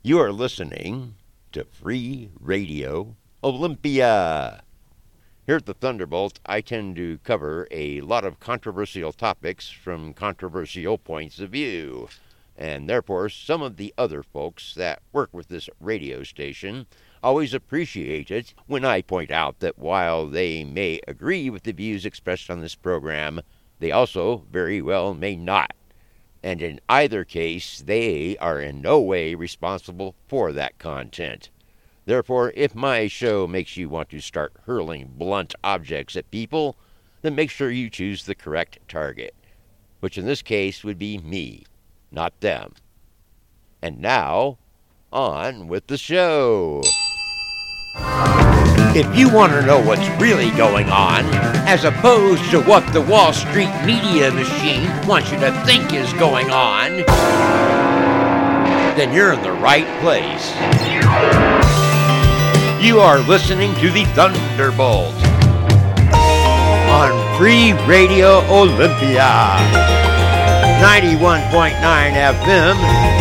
You are listening to Free Radio Olympia. Here at the Thunderbolt, I tend to cover a lot of controversial topics from controversial points of view. And therefore, some of the other folks that work with this radio station always appreciate it when I point out that while they may agree with the views expressed on this program, they also very well may not. And in either case, they are in no way responsible for that content. Therefore, if my show makes you want to start hurling blunt objects at people, then make sure you choose the correct target, which in this case would be me, not them. And now, on with the show. If you want to know what's really going on, as opposed to what the Wall Street media machine wants you to think is going on, then you're in the right place. You are listening to the Thunderbolt on Free Radio Olympia, 91.9 FM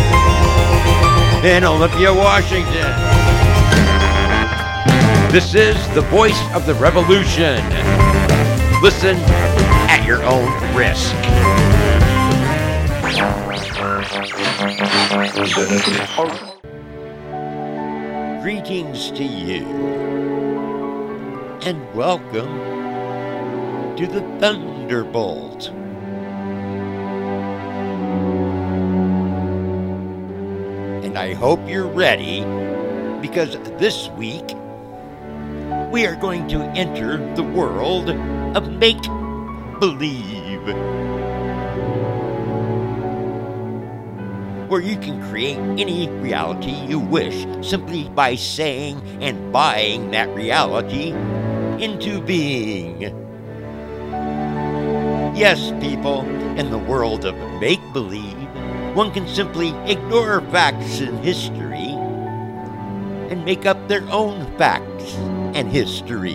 in Olympia, Washington. This is the voice of the revolution. Listen at your own risk. Greetings to you, and welcome to the Thunderbolt. And I hope you're ready, because this week we are going to enter the world of make-believe, where you can create any reality you wish simply by saying and buying that reality into being. Yes, people, in the world of make-believe, one can simply ignore facts in history and make up their own facts and history.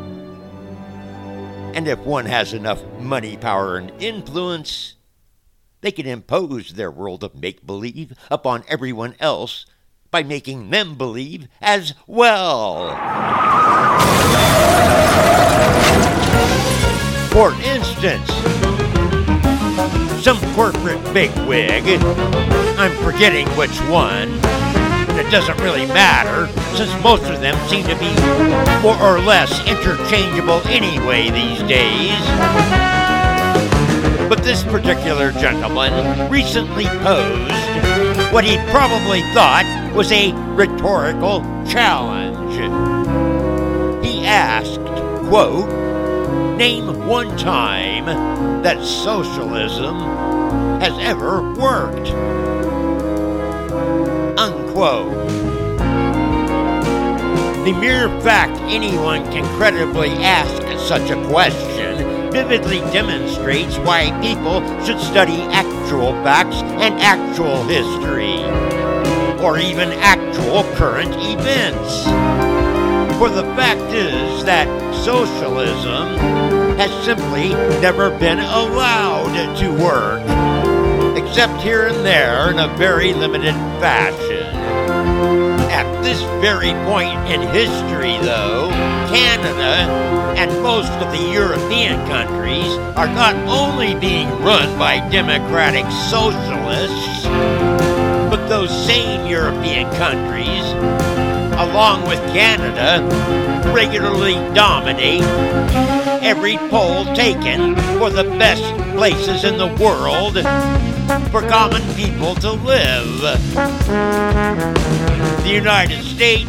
And if one has enough money, power, and influence, they can impose their world of make-believe upon everyone else by making them believe as well. For instance, some corporate bigwig, I'm forgetting which one, it doesn't really matter, since most of them seem to be more or less interchangeable anyway these days. But this particular gentleman recently posed what he probably thought was a rhetorical challenge. He asked, quote, "Name one time that socialism has ever worked." Unquote. The mere fact anyone can credibly ask such a question vividly demonstrates why people should study actual facts and actual history, or even actual current events. For the fact is that socialism has simply never been allowed to work, except here and there in a very limited fashion. At this very point in history, though, Canada and most of the European countries are not only being run by democratic socialists, but those same European countries, along with Canada, regularly dominate every poll taken for the best places in the world for common people to live. The United States,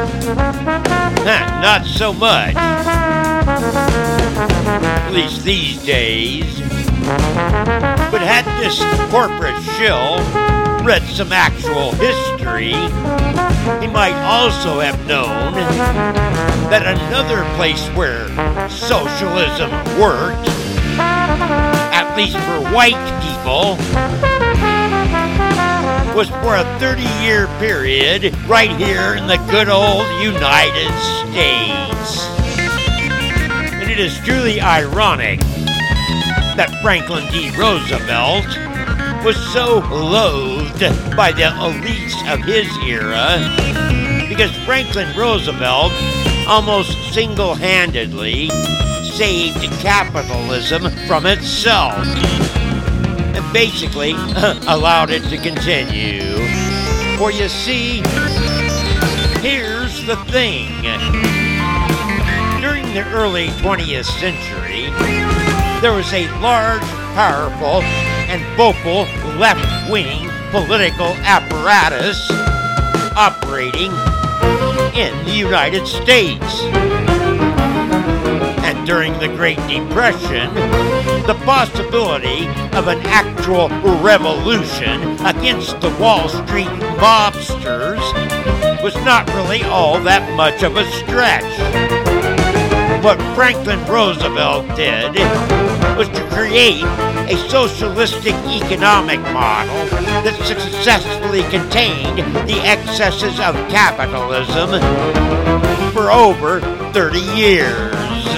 not so much. At least these days. But had this corporate shill read some actual history, he might also have known that another place where socialism worked, at least for white people, was for a 30-year period right here in the good old United States. And it is truly ironic that Franklin D. Roosevelt was so loathed by the elites of his era because Franklin Roosevelt almost single-handedly saved capitalism from itself and basically allowed it to continue. For you see, here's the thing. During the early 20th century, there was a large, powerful, and vocal left-wing political apparatus operating in the United States. And during the Great Depression, the possibility of an actual revolution against the Wall Street mobsters was not really all that much of a stretch. What Franklin Roosevelt did was to create a socialistic economic model that successfully contained the excesses of capitalism for over 30 years.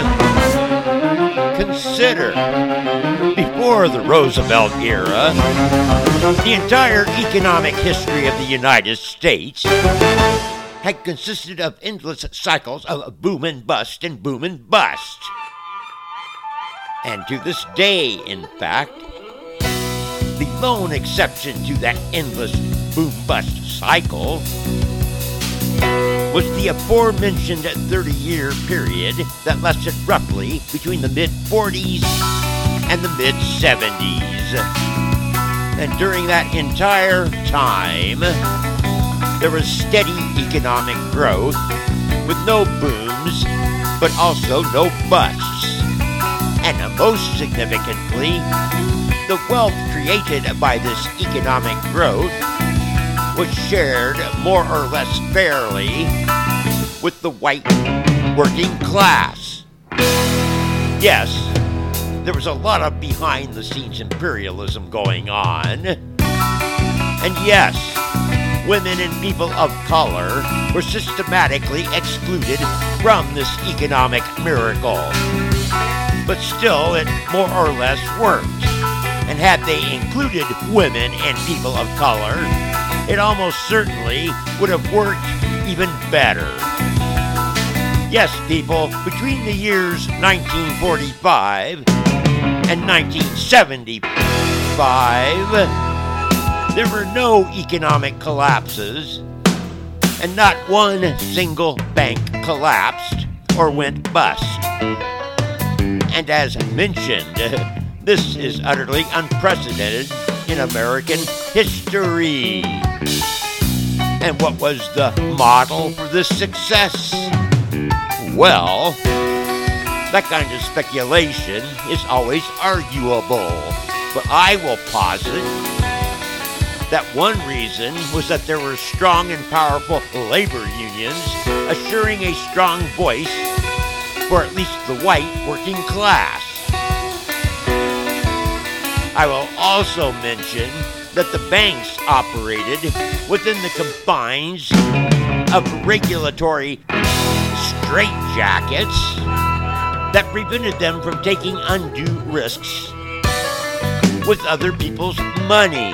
Consider, before the Roosevelt era, the entire economic history of the United States had consisted of endless cycles of boom and bust and boom and bust. And to this day, in fact, the lone exception to that endless boom-bust cycle was the aforementioned 30-year period that lasted roughly between the mid-40s and the mid-70s. And during that entire time, there was steady economic growth with no booms, but also no busts. And most significantly, the wealth created by this economic growth was shared more or less fairly with the white working class. Yes, there was a lot of behind-the-scenes imperialism going on. And yes, women and people of color were systematically excluded from this economic miracle. But still, it more or less worked. And had they included women and people of color, it almost certainly would have worked even better. Yes, people, between the years 1945 and 1975, there were no economic collapses, and not one single bank collapsed or went bust. And as mentioned, this is utterly unprecedented in American history. And what was the model for this success? Well, that kind of speculation is always arguable, but I will posit that one reason was that there were strong and powerful labor unions assuring a strong voice for at least the white working class. I will also mention that the banks operated within the confines of regulatory straitjackets that prevented them from taking undue risks with other people's money.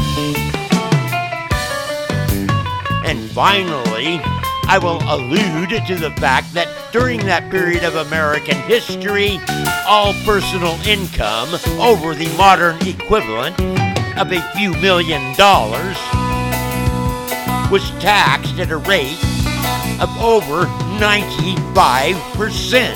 And finally, I will allude to the fact that during that period of American history, all personal income over the modern equivalent of a few $1 million was taxed at a rate of over 95%.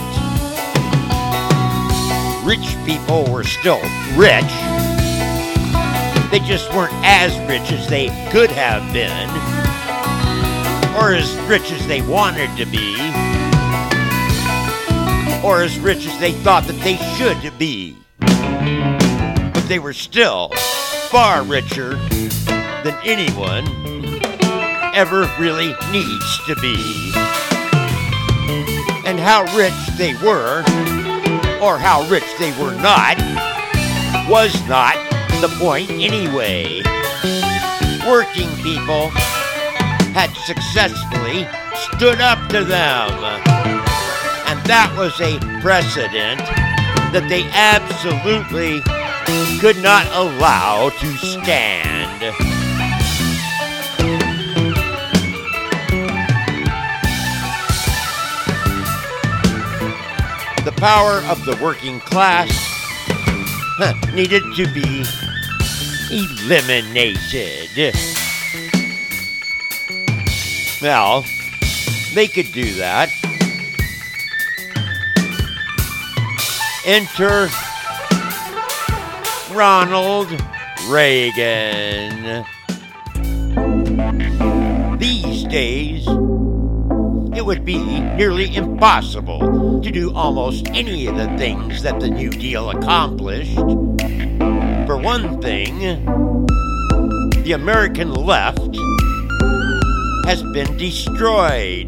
Rich people were still rich. They just weren't as rich as they could have been, or as rich as they wanted to be, or as rich as they thought that they should be. But they were still far richer than anyone ever really needs to be. And how rich they were, or how rich they were not, was not the point anyway. Working people had successfully stood up to them. And that was a precedent that they absolutely could not allow to stand. The power of the working class needed to be eliminated. Well, they could do that. Enter Ronald Reagan. These days, it would be nearly impossible to do almost any of the things that the New Deal accomplished. For one thing, the American left has been destroyed.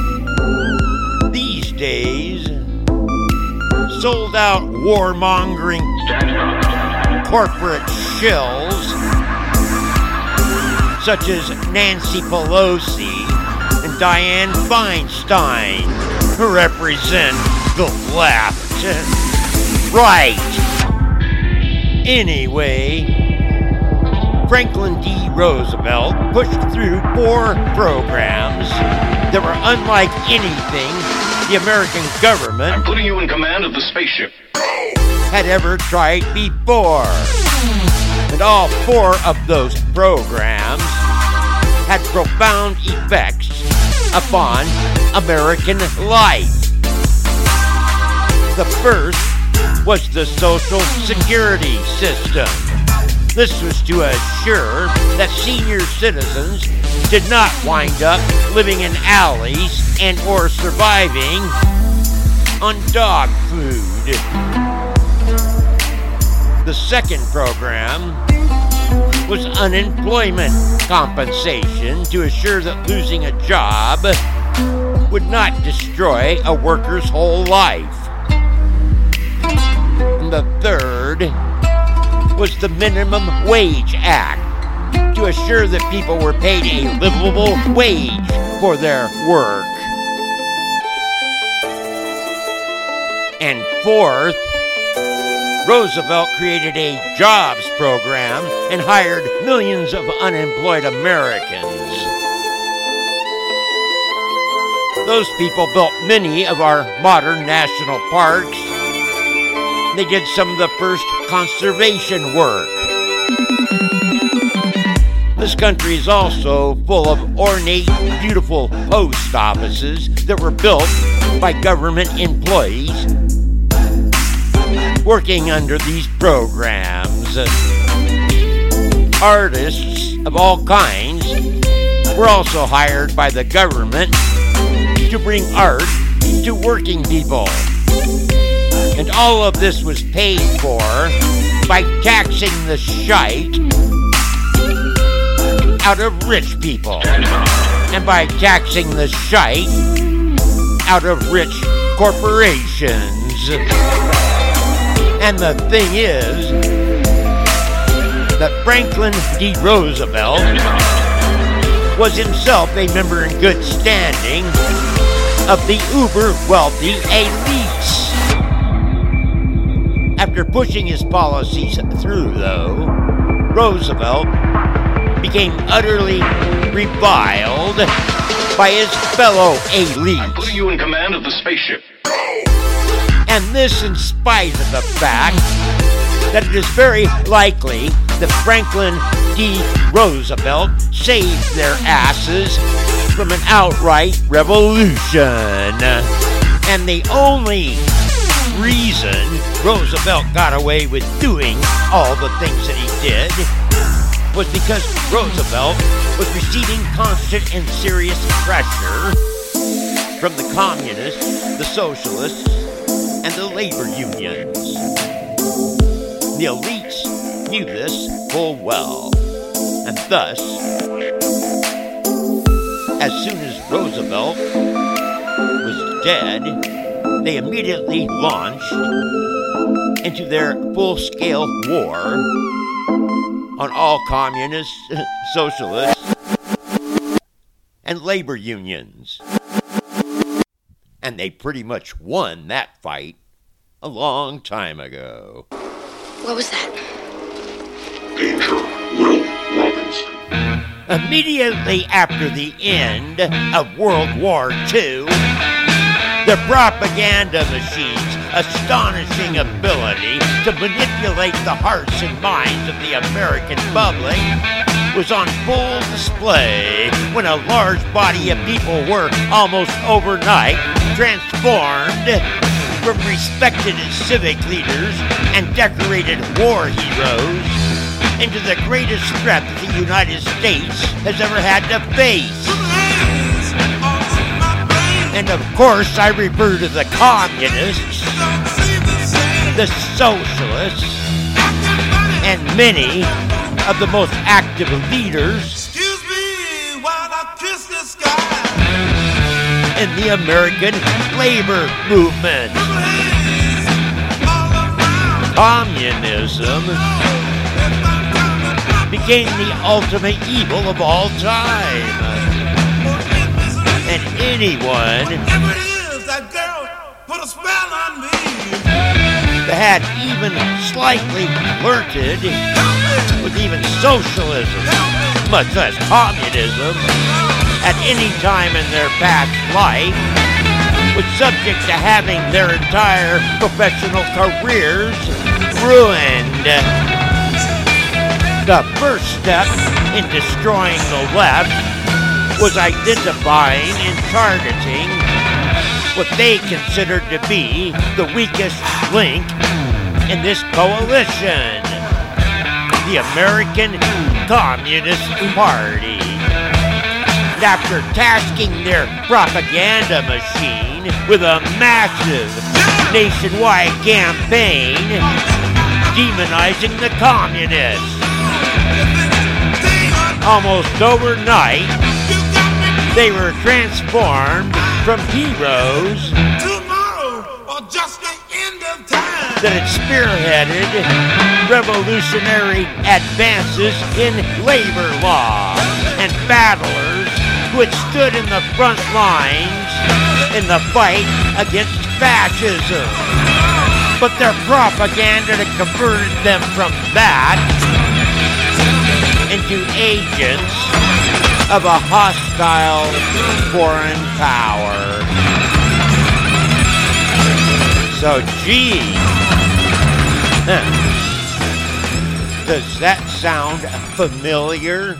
These days, sold-out warmongering corporate shills such as Nancy Pelosi and Dianne Feinstein represent the left. Right. Anyway, Franklin D. Roosevelt pushed through 4 programs that were unlike anything the American government I'm putting you in command of the spaceship. had ever tried before. And all 4 of those programs had profound effects upon American life. The first was the Social Security system. This was to assure that senior citizens did not wind up living in alleys and or surviving on dog food. The second program was unemployment compensation to assure that losing a job would not destroy a worker's whole life. And the third was the Minimum Wage Act to assure that people were paid a livable wage for their work. And fourth, Roosevelt created a jobs program and hired millions of unemployed Americans. Those people built many of our modern national parks. They did some of the first conservation work. This country is also full of ornate, beautiful post offices that were built by government employees working under these programs. Artists of all kinds were also hired by the government to bring art to working people. And all of this was paid for by taxing the shite out of rich people and by taxing the shite out of rich corporations. And the thing is that Franklin D. Roosevelt was himself a member in good standing of the uber-wealthy elites. After pushing his policies through, though, Roosevelt became utterly reviled by his fellow elites. I'm putting you in command of the spaceship. And this in spite of the fact that it is very likely that Franklin D. Roosevelt saved their asses from an outright revolution. And the only reason Roosevelt got away with doing all the things that he did was because Roosevelt was receiving constant and serious pressure from the communists, the socialists, and the labor unions. The elites knew this full well, and thus, as soon as Roosevelt was dead, they immediately launched into their full-scale war on all communists, socialists, and labor unions. And they pretty much won that fight a long time ago. What was that? Danger, Will Robinson. Immediately after the end of World War II, the propaganda machine's astonishing ability to manipulate the hearts and minds of the American public was on full display when a large body of people were almost overnight transformed from respected civic leaders and decorated war heroes into the greatest threat that the United States has ever had to face. And of course, I refer to the communists, the socialists, and many of the most active leaders Excuse me while I kiss the sky. in the American labor movement. Communism became the ultimate evil of all time. And anyone Whatever it is, that girl put a spell on me. that had even slightly flirted with even socialism, much less communism, at any time in their past life, was subject to having their entire professional careers ruined. The first step in destroying the left was identifying and targeting what they considered to be the weakest link in this coalition, the American Communist Party. And after tasking their propaganda machine with a massive nationwide campaign demonizing the communists, almost overnight, they were transformed from heroes Tomorrow or just the end of time. that had spearheaded revolutionary advances in labor law and battlers who had stood in the front lines in the fight against fascism. But their propaganda had converted them from that into agents of a hostile foreign power. So, gee, does that sound familiar?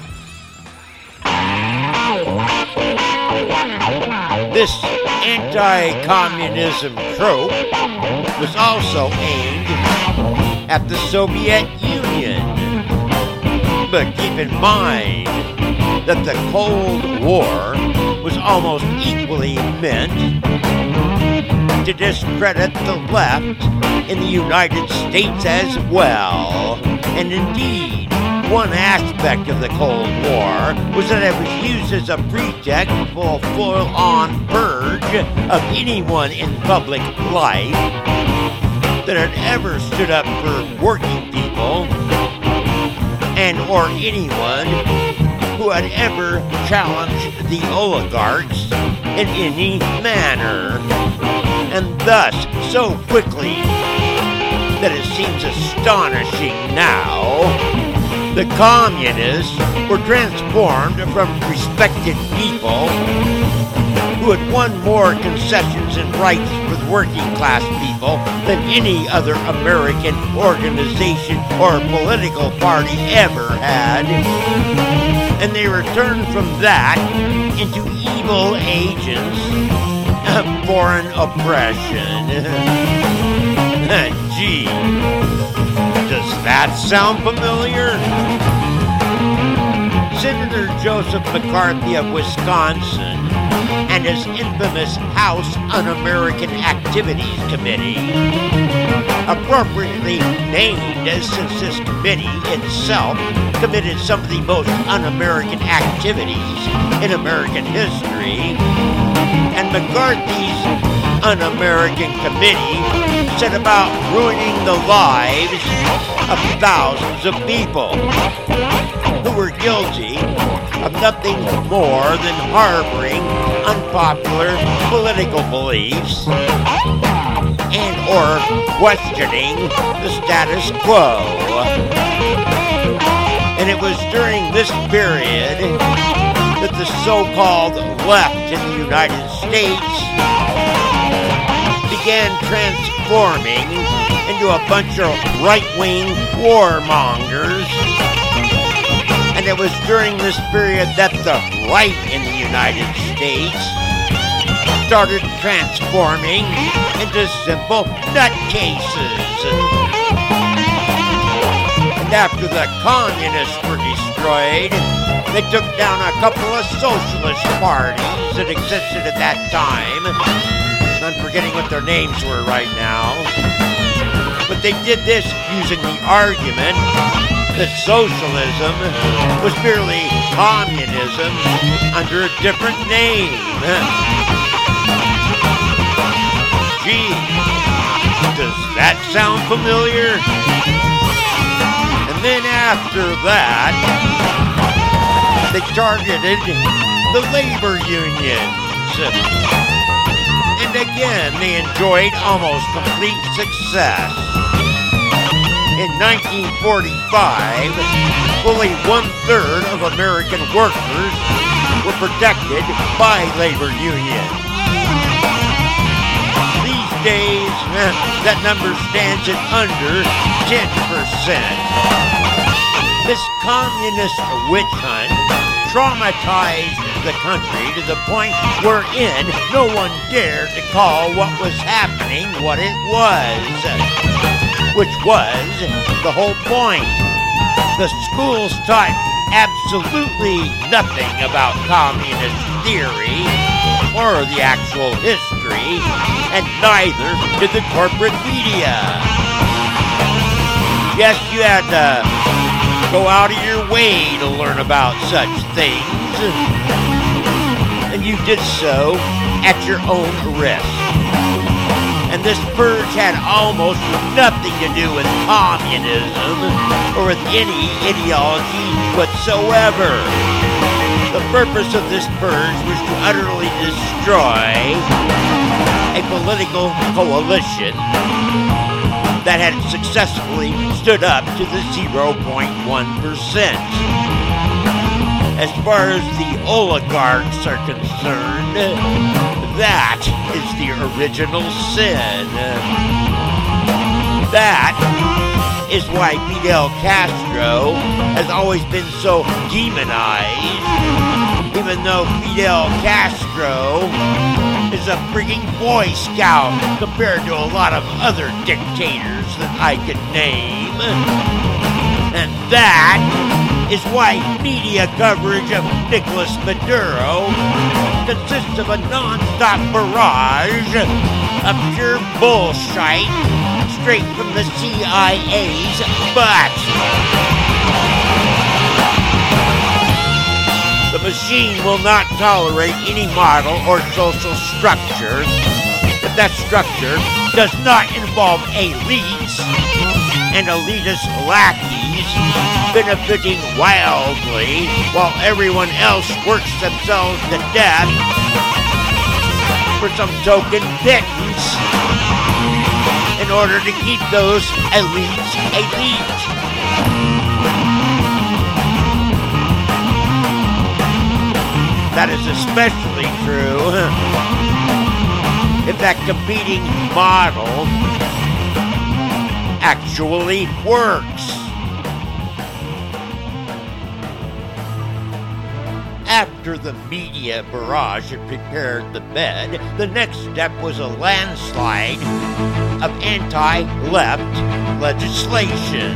This anti-communism trope was also aimed at the Soviet Union. But keep in mind that the Cold War was almost equally meant to discredit the left in the United States as well. And indeed, one aspect of the Cold War was that it was used as a pretext for a full-on purge of anyone in public life that had ever stood up for working people and or anyone who had ever challenged the oligarchs in any manner. And thus, so quickly that it seems astonishing now, the communists were transformed from respected people who had won more concessions and rights for the working class people than any other American organization or political party ever had. And they returned from that into evil agents of foreign oppression. Gee, does that sound familiar? Senator Joseph McCarthy of Wisconsin and his infamous House Un-American Activities Committee, appropriately named since this committee itself committed some of the most un-American activities in American history, and McCarthy's Un-American Committee set about ruining the lives of thousands of people who were guilty of nothing more than harboring unpopular political beliefs and or questioning the status quo. And it was during this period that the so-called left in the United States began transforming into a bunch of right-wing warmongers. And it was during this period that the right in the United States started transforming into simple nutcases. And after the communists were destroyed, they took down a couple of socialist parties that existed at that time. I'm forgetting what their names were right now. But they did this using the argument that socialism was merely communism under a different name. Gee, does that sound familiar? And then after that, they targeted the labor unions. And again, they enjoyed almost complete success. In 1945, fully 1/3 of American workers were protected by labor unions. These days, that number stands at under 10%. This communist witch hunt traumatized the country to the point wherein no one dared to call what was happening what it was. Which was the whole point. The schools taught absolutely nothing about communist theory or the actual history, and neither did the corporate media. Yes, you had to go out of your way to learn about such things, and you did so at your own risk. And this purge had almost nothing to do with communism or with any ideology whatsoever. The purpose of this purge was to utterly destroy a political coalition that had successfully stood up to the 0.1%. As far as the oligarchs are concerned, that is the original sin. That is why Fidel Castro has always been so demonized, even though Fidel Castro is a freaking Boy Scout compared to a lot of other dictators that I could name. And that is why media coverage of Nicolas Maduro consists of a non-stop barrage of pure bullshit straight from the CIA's butt. The machine will not tolerate any model or social structure if that structure does not involve elites and elitist lackeys benefiting wildly while everyone else works themselves to death for some token pittance in order to keep those elites elite. That is especially true if that competing model actually works. After the media barrage had prepared the bed, the next step was a landslide of anti-left legislation.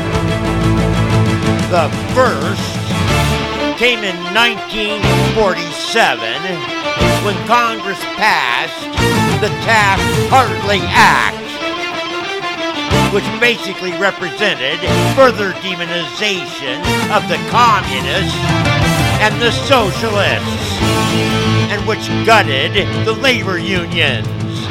The first came in 1947 when Congress passed the Taft-Hartley Act, which basically represented further demonization of the communists and the socialists, and which gutted the labor unions.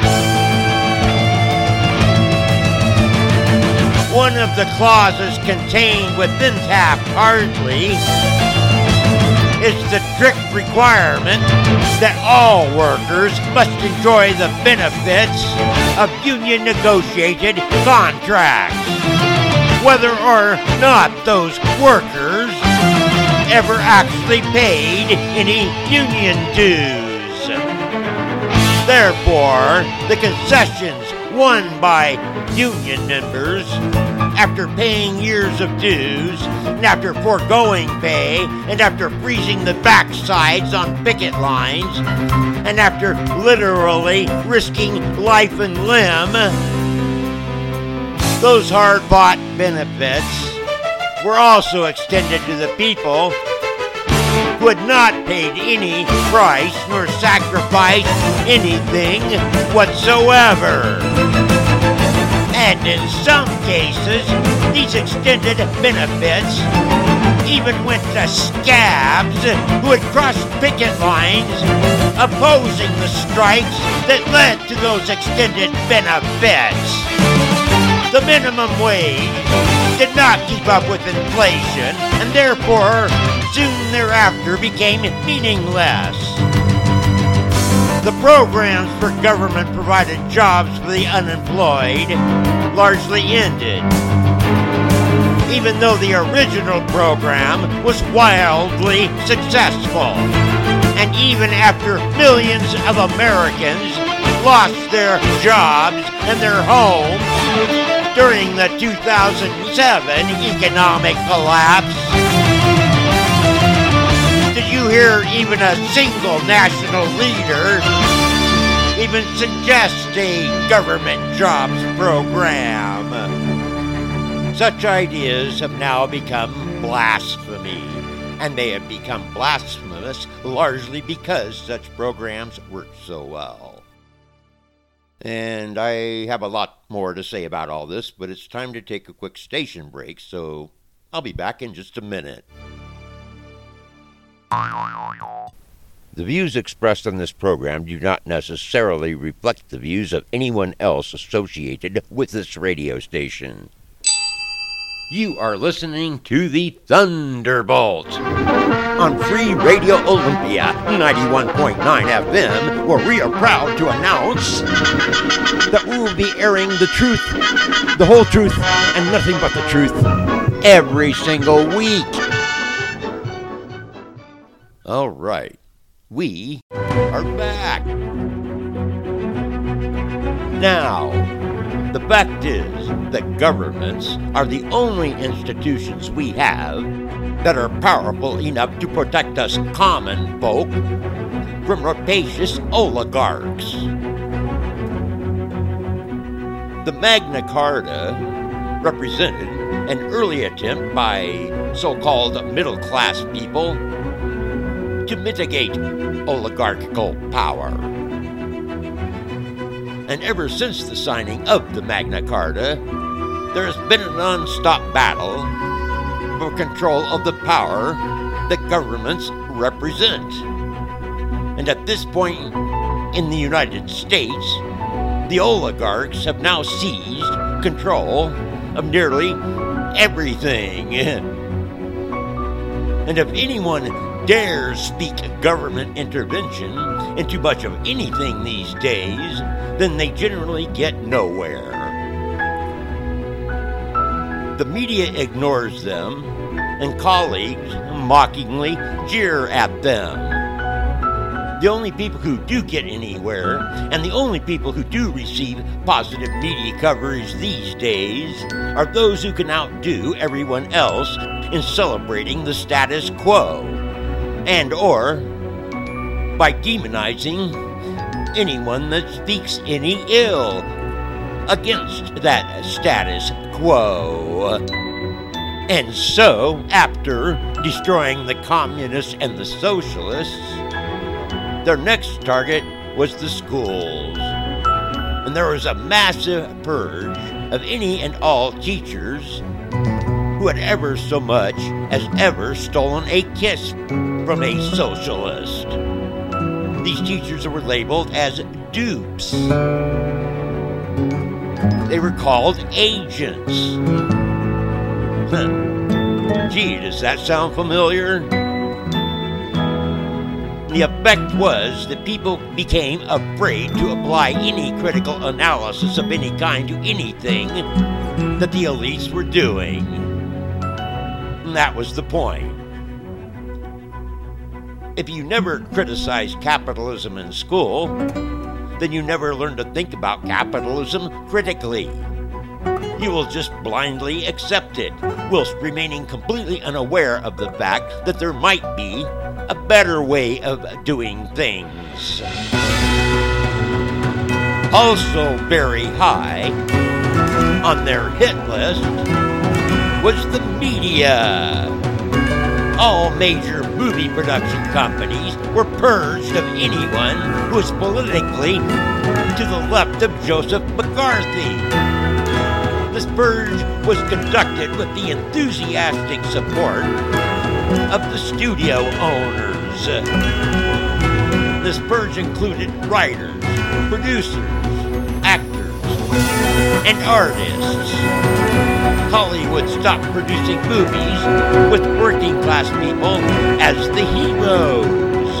One of the clauses contained within Taft-Hartley is the strict requirement that all workers must enjoy the benefits of union-negotiated contracts, whether or not those workers ever actually paid any union dues. Therefore, the concessions won by union members after paying years of dues, and after foregoing pay, and after freezing the backsides on picket lines, and after literally risking life and limb, those hard-fought benefits were also extended to the people who had not paid any price nor sacrificed anything whatsoever. And in some cases, these extended benefits even went to scabs who had crossed picket lines opposing the strikes that led to those extended benefits. The minimum wage did not keep up with inflation and therefore soon thereafter became meaningless. The programs for government-provided jobs for the unemployed largely ended, even though the original program was wildly successful. And even after millions of Americans lost their jobs and their homes during the 2007 economic collapse, did you hear even a single national leader even suggest a government jobs program? Such ideas have now become blasphemy, and they have become blasphemous largely because such programs work so well. And I have a lot more to say about all this, but it's time to take a quick station break, so I'll be back in just a minute. The views expressed on this program do not necessarily reflect the views of anyone else associated with this radio station. You are listening to the Thunderbolt on Free Radio Olympia 91.9 FM, where we are proud to announce that we will be airing the truth, the whole truth, and nothing but the truth every single week. All right, we are back. Now, the fact is that governments are the only institutions we have that are powerful enough to protect us common folk from rapacious oligarchs. The Magna Carta represented an early attempt by so-called middle-class people to mitigate oligarchical power. And ever since the signing of the Magna Carta, there has been a non-stop battle for control of the power that governments represent. And at this point in the United States, the oligarchs have now seized control of nearly everything. And if anyone dares speak government intervention into much of anything these days, then they generally get nowhere. The media ignores them, and colleagues mockingly jeer at them. The only people who do get anywhere, and the only people who do receive positive media coverage these days, are those who can outdo everyone else in celebrating the status quo, and or by demonizing anyone that speaks any ill against that status quo. And so, after destroying the communists and the socialists, their next target was the schools. And there was a massive purge of any and all teachers who had ever so much as ever stolen a kiss from a socialist. These teachers were labeled as dupes. They were called agents. Gee, does that sound familiar? The effect was that people became afraid to apply any critical analysis of any kind to anything that the elites were doing. And that was the point. If you never criticize capitalism in school, then you never learn to think about capitalism critically. You will just blindly accept it, whilst remaining completely unaware of the fact that there might be a better way of doing things. Also very high on their hit list was the media. All major movie production companies were purged of anyone who was politically to the left of Joseph McCarthy. This purge was conducted with the enthusiastic support of the studio owners. This purge included writers, producers, actors, and artists. Hollywood stopped producing movies with working class people as the heroes.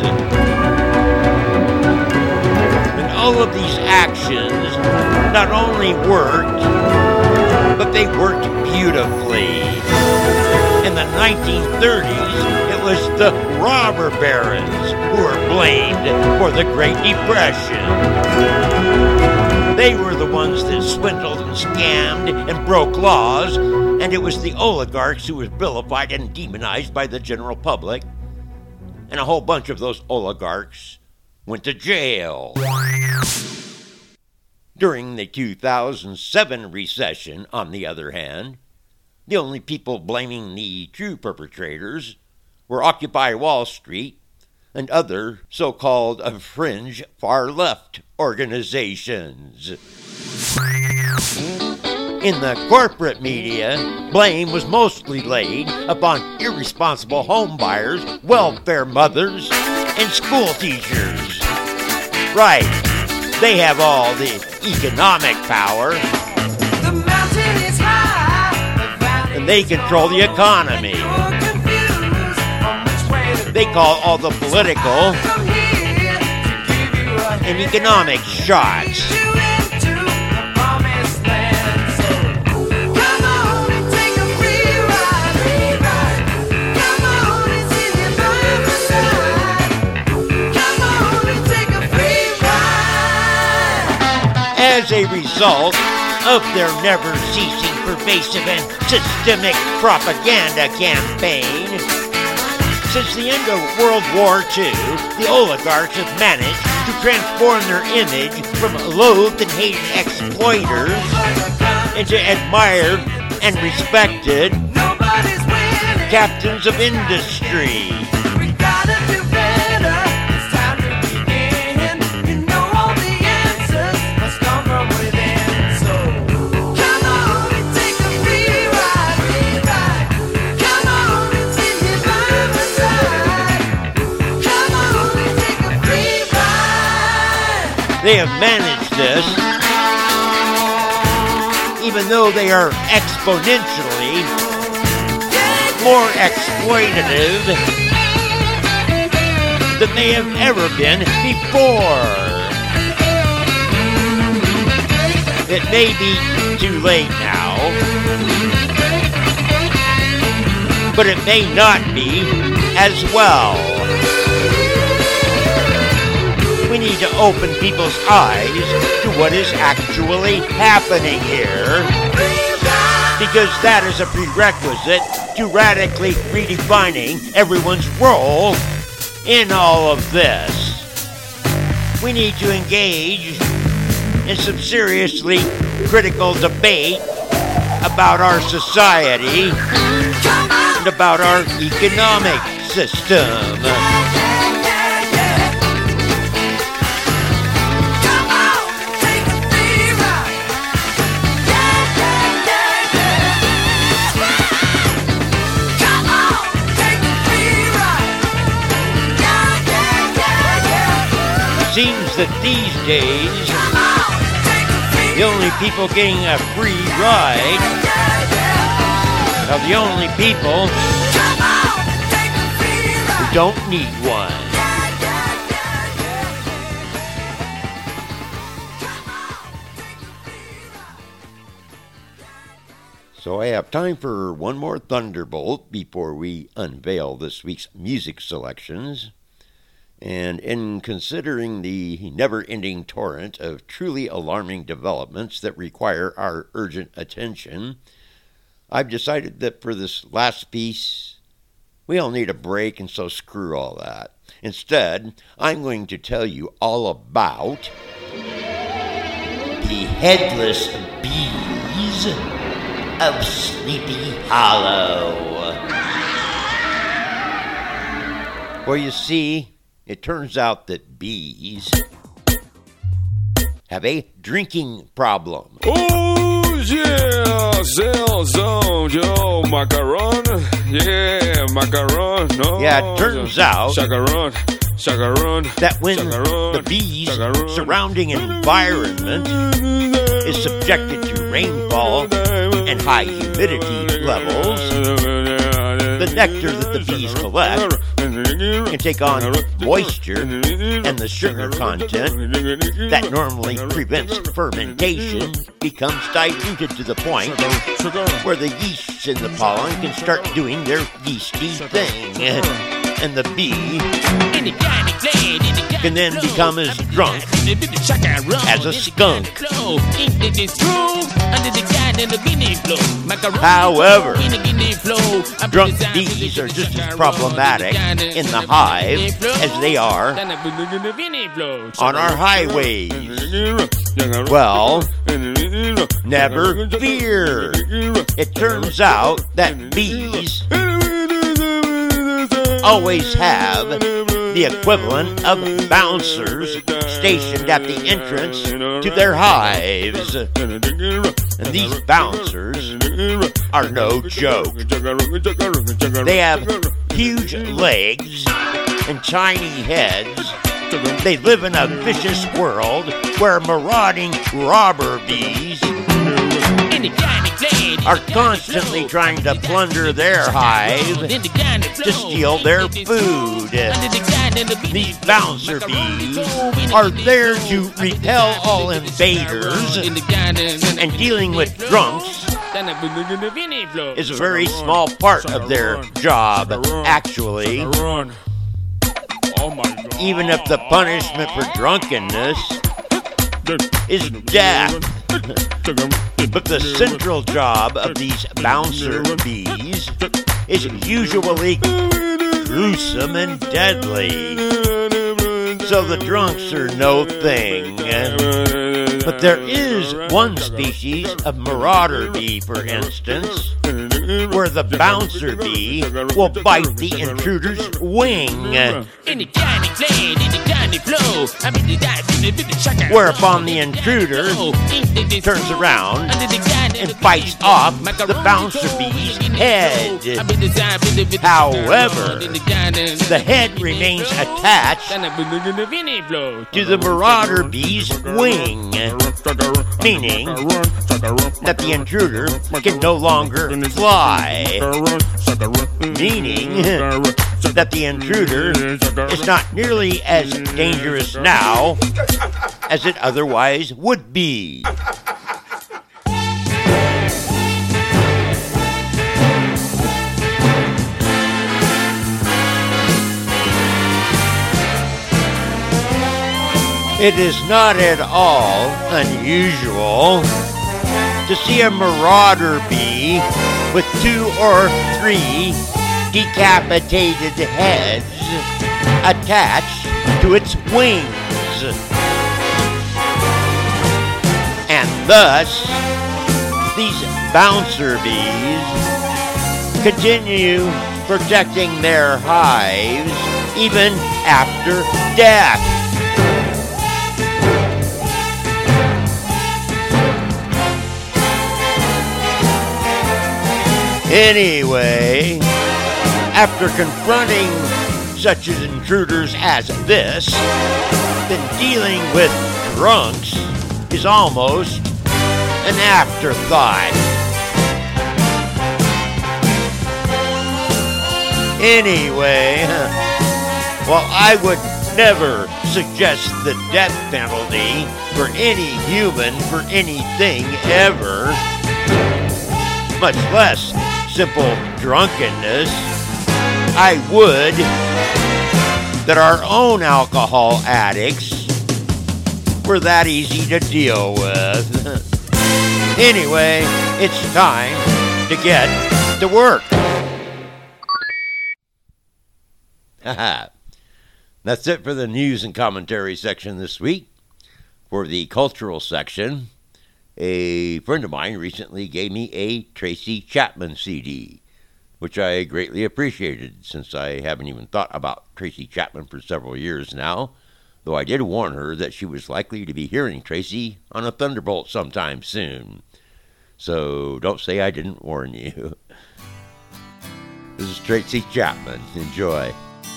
And all of these actions not only worked, but they worked beautifully. In the 1930s, it was the robber barons who were blamed for the Great Depression. They were the ones that swindled and scammed and broke laws, and it was the oligarchs who were vilified and demonized by the general public. And a whole bunch of those oligarchs went to jail. During the 2007 recession, on the other hand, the only people blaming the true perpetrators were Occupy Wall Street and other so-called fringe far-left organizations. In the corporate media, blame was mostly laid upon irresponsible home buyers, welfare mothers, and school teachers. Right, they have all the economic power, The mountain is high, and they control the economy. They call all the political and economic shots. As a result of their never-ceasing, pervasive, and systemic propaganda campaign, since the end of World War II, the oligarchs have managed to transform their image from loathed and hated exploiters into admired and respected captains of industry. They have managed this, even though they are exponentially more exploitative than they have ever been before. It may be too late now, but it may not be as well. We need to open people's eyes to what is actually happening here, because that is a prerequisite to radically redefining everyone's role in all of this. We need to engage in some seriously critical debate about our society and about our economic system. Seems that these days, the only people getting a free ride are the only people who don't need one. So I have time for one more thunderbolt before we unveil this week's music selections. And in considering the never-ending torrent of truly alarming developments that require our urgent attention, I've decided that for this last piece, we all need a break, and so screw all that. Instead, I'm going to tell you all about the headless bees of Sleepy Hollow. Well, you see, it turns out that bees have a drinking problem. Oh, yeah, Zone, Joe, macaron, yeah, macaron, no. Yeah, it turns out Chacaron, that when the bees' surrounding environment is subjected to rainfall and high humidity levels, the nectar that the bees collect can take on moisture, and the sugar content that normally prevents fermentation becomes diluted to the point where the yeasts in the pollen can start doing their yeasty thing, and the bee can then become as drunk as a skunk. However, drunk bees are just as problematic in the hive as they are on our highways. Well, never fear. It turns out that bees always have the equivalent of bouncers stationed at the entrance to their hives. And these bouncers are no joke. They have huge legs and tiny heads. They live in a vicious world where marauding robber bees are constantly trying to plunder their hive to steal their food. These bouncer bees are there to repel all invaders, and dealing with drunks is a very small part of their job, actually. Even if the punishment for drunkenness is death. But the central job of these bouncer bees is usually gruesome and deadly. So the drunks are no thing. But there is one species of marauder bee, for instance, where the bouncer bee will bite the intruder's wing, whereupon the intruder turns around and bites off the bouncer bee's head. However, the head remains attached to the marauder bee's wing, meaning that the intruder can no longer fly, meaning that the intruder is not nearly as dangerous now as it otherwise would be. It is not at all unusual to see a marauder bee with 2 or 3 decapitated heads attached to its wings. And thus, these bouncer bees continue protecting their hives even after death. Anyway, after confronting such intruders as this, then dealing with drunks is almost an afterthought. Anyway, while I would never suggest the death penalty for any human for anything ever, much less simple drunkenness. I would that our own alcohol addicts were that easy to deal with. Anyway, it's time to get to work. That's it for the news and commentary section this week. For the cultural section, a friend of mine recently gave me a Tracy Chapman CD, which I greatly appreciated since I haven't even thought about Tracy Chapman for several years now, though I did warn her that she was likely to be hearing Tracy on a Thunderbolt sometime soon. So don't say I didn't warn you. This is Tracy Chapman. Enjoy.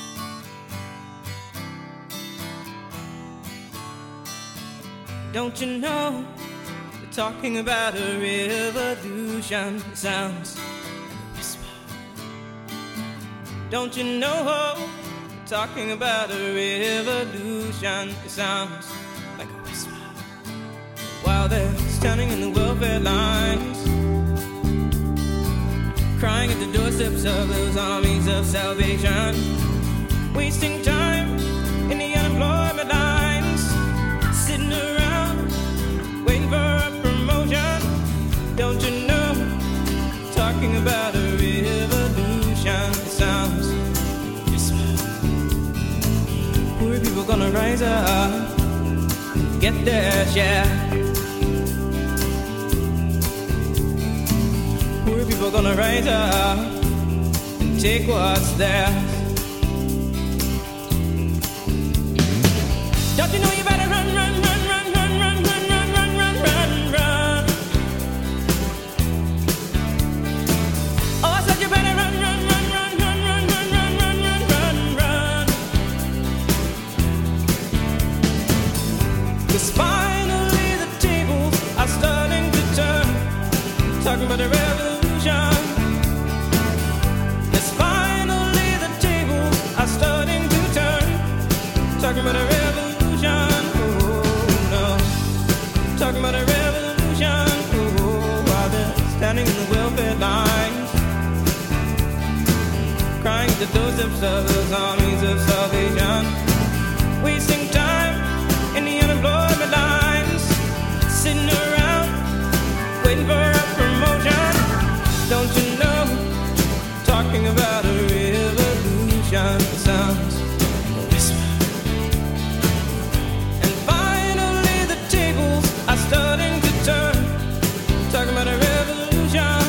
Don't you know, they're talking about a revolution. It sounds like a whisper. Don't you know, they're talking about a revolution. It sounds like a whisper. While they're standing in the welfare lines, crying at the doorsteps of those armies of salvation, wasting time in the unemployment lines, sitting around waiting for a promotion. Don't you know, talking about a revolution. It sounds whisper. Poor people gonna rise up, get their share. Poor people gonna rise up and take what's theirs. Don't you know you better run, run, run, run, run, run, run, run, run, run, run, run. Oh, I said you better run, run, run, run, run, run, run, run, run, run, run, run. 'Cause finally the tables are starting to turn, talking about a revolution. 'Cause finally the tables are starting to turn, talking about a revolution. Talking about a revolution, while they're standing in the welfare lines, crying at the doorsteps of those armies of salvation, wasting time in the unemployment lines, sitting around waiting for a promotion. Don't you know, talking about a revolution. It sounds like a whisper. Starting to turn, talking about a revolution.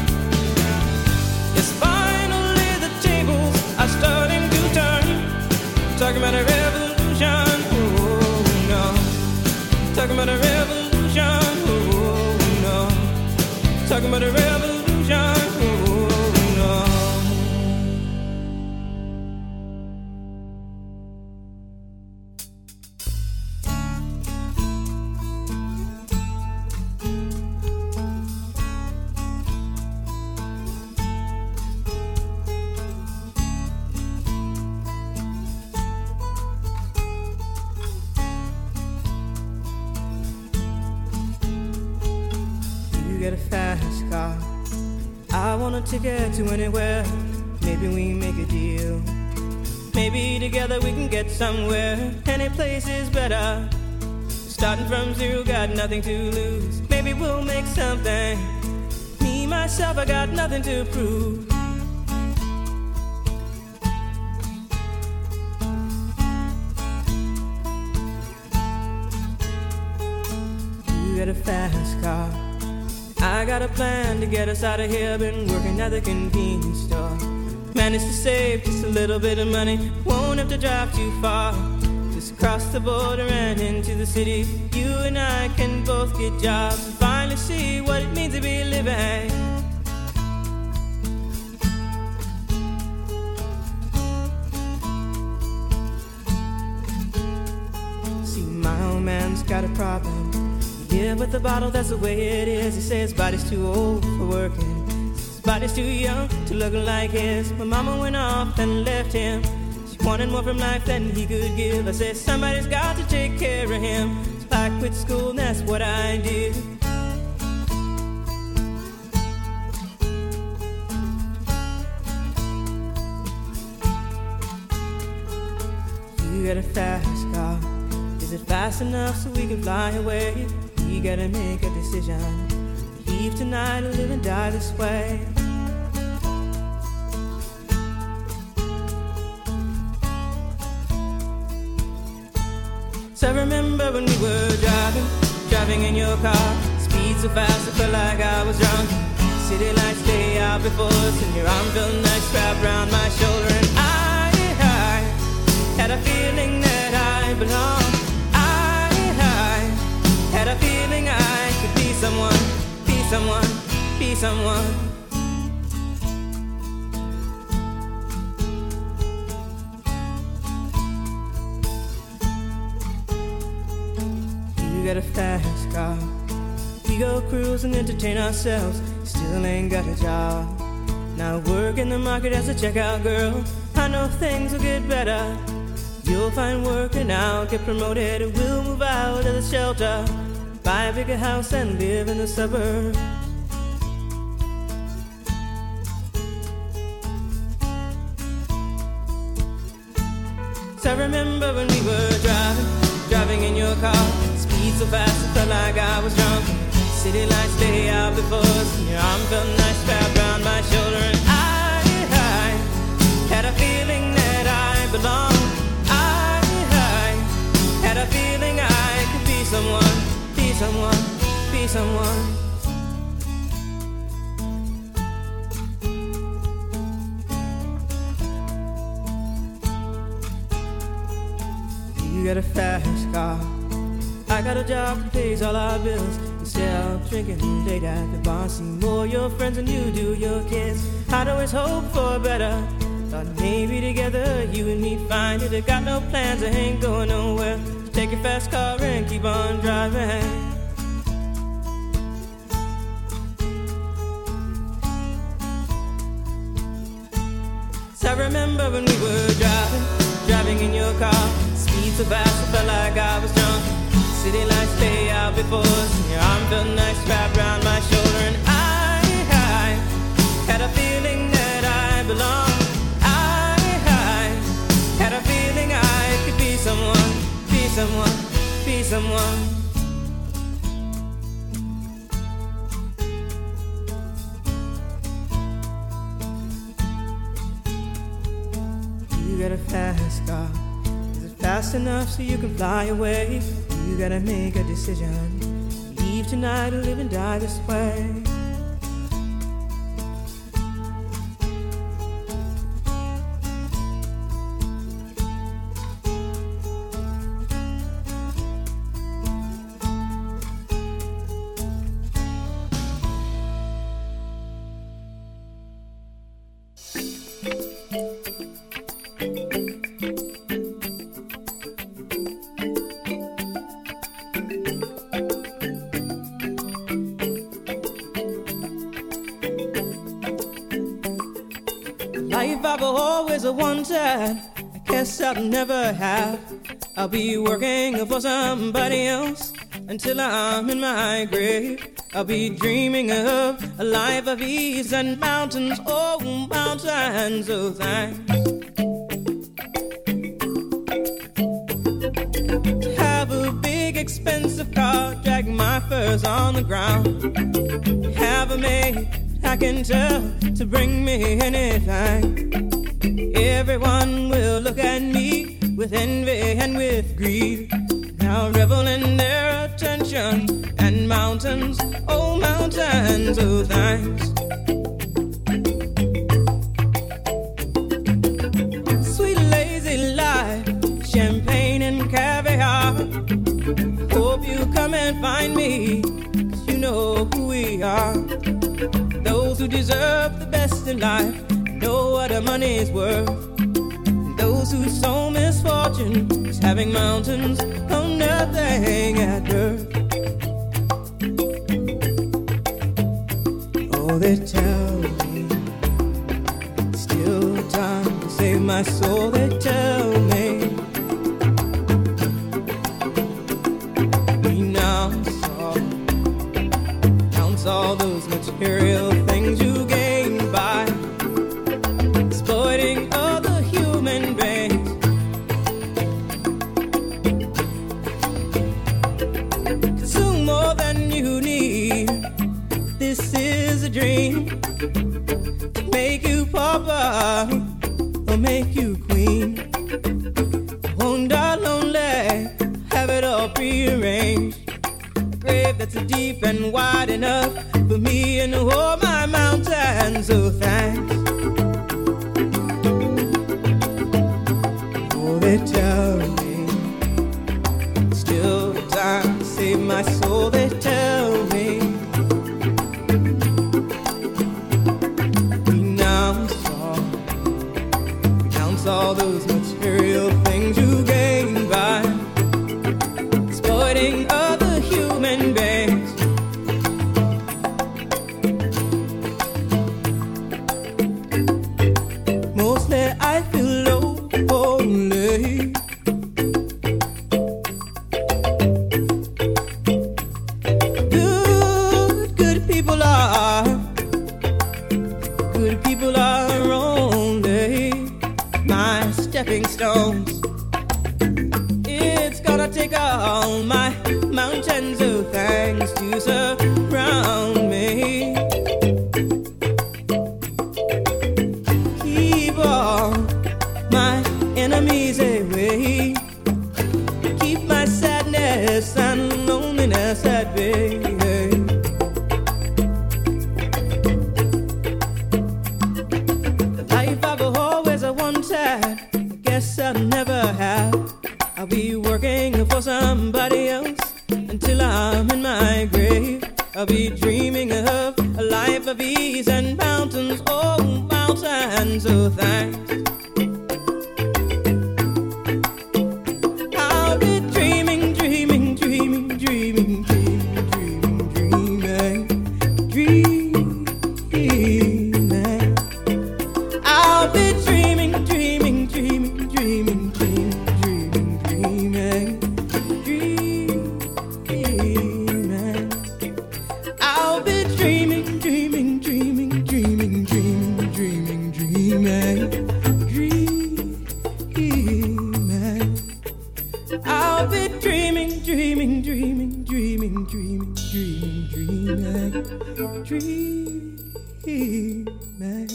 Yes, finally the tables are starting to turn, talking about a revolution. Oh no, talking about a revolution. Oh no, talking about a revolution. Oh no. Get a fast car, I want a ticket to anywhere. Maybe we make a deal. Maybe together we can get somewhere. Any place is better. Starting from zero, got nothing to lose. Maybe we'll make something. Me, myself, I got nothing to prove. You got a fast car, I got a plan to get us out of here. Been working at the convenience store, managed to save just a little bit of money. Won't have to drive too far, just cross the border and into the city. You and I can both get jobs and finally see what it means to be living. See, my old man's got a problem. Yeah, but the bottle, that's the way it is. He says his body's too old for working, his body's too young to look like his. My mama went off and left him. She wanted more from life than he could give. I said somebody's got to take care of him, so I quit school and that's what I did. You got a fast car. Is it fast enough so we can fly away? We gotta make a decision. Leave tonight or live and die this way. So I remember when we were driving in your car. Speed so fast I felt like I was drunk. City lights lay out before us, and your arm felt nice wrapped around my shoulder. And I had a feeling that I belonged. I had a feeling I could be someone, be someone, be someone. You got a fast car. We go cruise and entertain ourselves. Still ain't got a job. Now work in the market as a checkout girl. I know things will get better. You'll find work and I'll get promoted. And we'll move out of the shelter, buy a bigger house and live in the suburbs. So I remember when we were driving in your car. Speed so fast I felt like I was drunk. City lights lay out before us, and your arm felt nice wrapped around my shoulder. And I had a feeling that I belonged. I had a feeling I could be someone, be someone, be someone. You got a fast car. I got a job that pays all our bills. Instead of drinking late at the bar, see more your friends than you do your kids. I'd always hope for better. Thought maybe together you and me find it. I got no plans, I ain't going nowhere. So take your fast car and keep on driving. So I remember when we were driving in your car. Speed so fast I felt like I was drunk. City lights lay out before us, and your arm felt nice wrapped around my shoulder. And I had a feeling that I belonged. I had a feeling I could be someone, be someone, be someone. You got a fast car. Is it fast enough so you can fly away? You gotta make a decision. Leave tonight or live and die this way. Life I've always wanted, I guess I'll never have. I'll be working for somebody else until I'm in my grave. I'll be dreaming of a life of ease and mountains, oh, mountains of thanks. Have a big expensive car, drag my furs on the ground. Have a maid I can tell to bring me anything. Everyone will look at me with envy and with greed. Now revel in their attention and mountains, oh mountains of thanks. Sweet lazy life, champagne and caviar. Hope you come and find me, 'cause you know who we are. Those who deserve the best in life know what our money's worth. Those who sow misfortune is having mountains of nothing at birth. Oh, they tell me still time to save my soul. They tell me renounce all those material things you gain by exploiting other human beings. pauper or make you queen. Won't die lonely, have it all prearranged. A grave that's deep and wide enough for me and all my mountains. So thanks. Oh, they tell me still time to save my soul. They tell me all those material things you gain by exploiting other human beings. Mostly I feel lonely. Good people are only my stepping stones. It's gonna take all my mountains of thanks to surround me. Keep all my enemies away. Keep my sadness and loneliness at bay. The life I've always wanted, I guess I'll never have. I'll be working for somebody else until I'm in my grave. I'll be dreaming of a life of ease and mountains, oh mountains of thanks. I'll be dreaming, dreaming, dreaming, dreaming, dreaming, dreaming, dreaming, dreaming. I'll be dreaming, dreaming, dreaming, dreaming, dreaming, dreaming, dreaming, dreaming. I'll be dreaming, dreaming, dreaming, dreaming, dreaming, dreaming, dreaming, dreaming. I'll be dreaming, dreaming, dreaming, dreaming, dreaming, dreaming, dreaming, dreaming.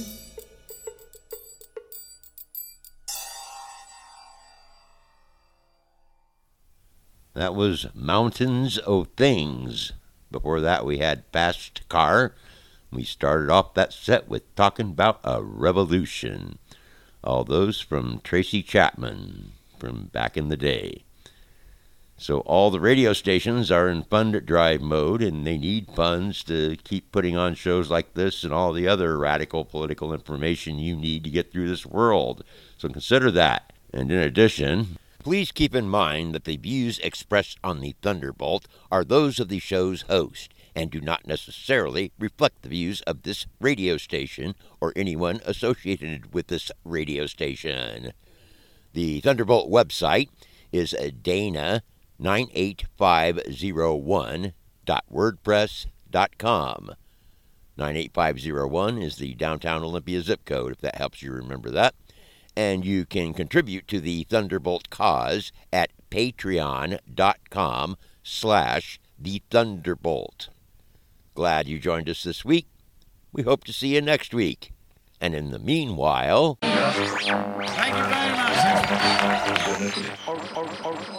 That was Mountains O' Things. Before that, we had Fast Car. We started off that set with Talking About a Revolution. All those from Tracy Chapman from back in the day. So all the radio stations are in fund drive mode, and they need funds to keep putting on shows like this and all the other radical political information you need to get through this world. So consider that. And in addition, please keep in mind that the views expressed on the Thunderbolt are those of the show's host and do not necessarily reflect the views of this radio station or anyone associated with this radio station. The Thunderbolt website is dana98501.wordpress.com. 98501 is the downtown Olympia zip code, if that helps you remember that. And you can contribute to the Thunderbolt cause at patreon.com/thethunderbolt. Glad you joined us this week. We hope to see you next week. And in the meanwhile... Thank you very much.